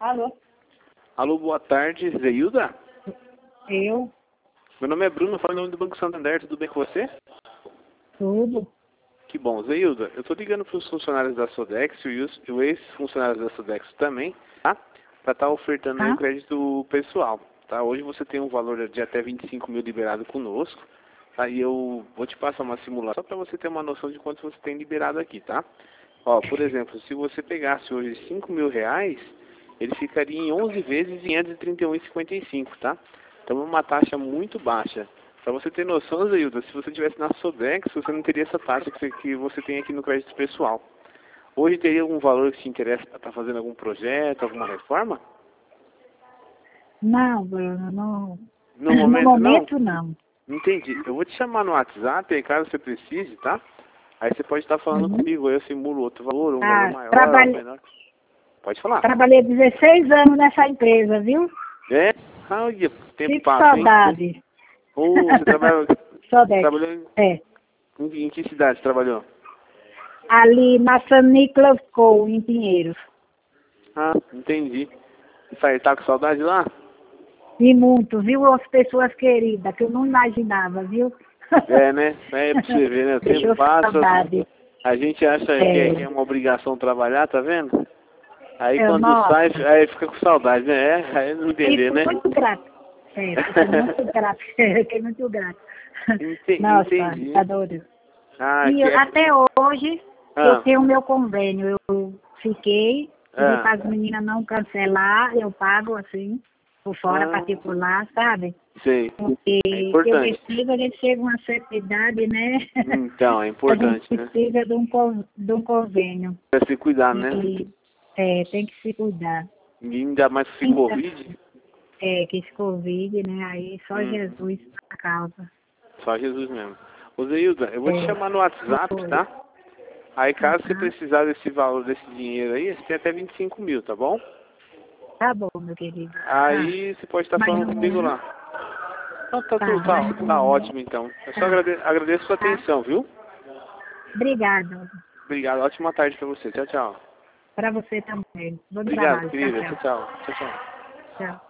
Alô? Alô, boa tarde, Zeilda? Eu? Meu nome é Bruno, falo em nome do Banco Santander, tudo bem com você? Tudo? Que bom, Zeilda, eu tô ligando para os funcionários da Sodex e os ex-funcionários da Sodex também, tá? Para estar ofertando aí o Tá? crédito pessoal, tá? Hoje você tem um valor de até 25 mil liberado conosco, tá? E eu vou te passar uma simulação só para você ter uma noção de quanto você tem liberado aqui, tá? Ó, por exemplo, se você pegasse hoje 5 mil reais, ele ficaria em 11 vezes em 531,55, tá? Então é uma taxa muito baixa. Para você ter noção, Zeilda, se você tivesse na Sodex, você não teria essa taxa que você tem aqui no crédito pessoal. Hoje teria algum valor que te interessa para estar fazendo algum projeto, alguma reforma? Não, Bruno, não. No No momento não? momento, não. Entendi. Eu vou te chamar no WhatsApp, aí caso você precise, tá? Aí você pode estar falando Uhum. comigo, aí eu simulo outro valor, um valor Ah, maior ou menor. Pode falar. trabalhei 16 anos nessa empresa, viu? É? Olha, tempo Sinto passa, hein? saudade. Ô, você Sodex. trabalhou É. em que cidade você trabalhou? Ali na San Nicolas Co, em Pinheiros. Ah, entendi. E aí, tá com saudade lá? E muito, viu? As pessoas queridas, que eu não imaginava, viu? É, né? É pra você ver, né? O tempo Deixou passa, saudade. a gente acha que é É. uma obrigação trabalhar, tá vendo? Aí É, quando sai, nossa. aí fica com saudade, né? É, aí não entender, Fico né? muito grata. É, fico muito grata. Fiquei muito grata. Nossa, Entendi. adoro. Ah, E que é... até hoje eu Ah, tenho o meu convênio. Eu fiquei, pedi ah, para as meninas não cancelar, eu pago assim, por fora ah, particular, sabe? sei. Porque É eu importante. preciso, a gente chega a uma certa idade, né? Então, é A gente importante, né? precisa de um convênio. Pra se cuidar, né? E tem que se cuidar. E ainda mais se Então, Covid. que esse Covid, né? Aí só Hum, Jesus a causa. só Jesus mesmo. Ô Zeilda, eu vou te É, chamar no WhatsApp, foi. tá? Aí caso você Aham. precisar desse valor, desse dinheiro aí, você tem até 25 mil, tá bom? Tá bom, meu querido. Tá. Aí você pode estar Mas falando comigo não. lá. Então tá Tá, tudo, mas tá não. ótimo então. Eu só Tá. agradeço a sua Tá. atenção, viu? Obrigada. Obrigado, ótima tarde pra você. Tchau, tchau. Para você também. Bom Obrigado, trabalho. Tchau, querida. Tchau, tchau. tchau. Tchau, tchau. Tchau.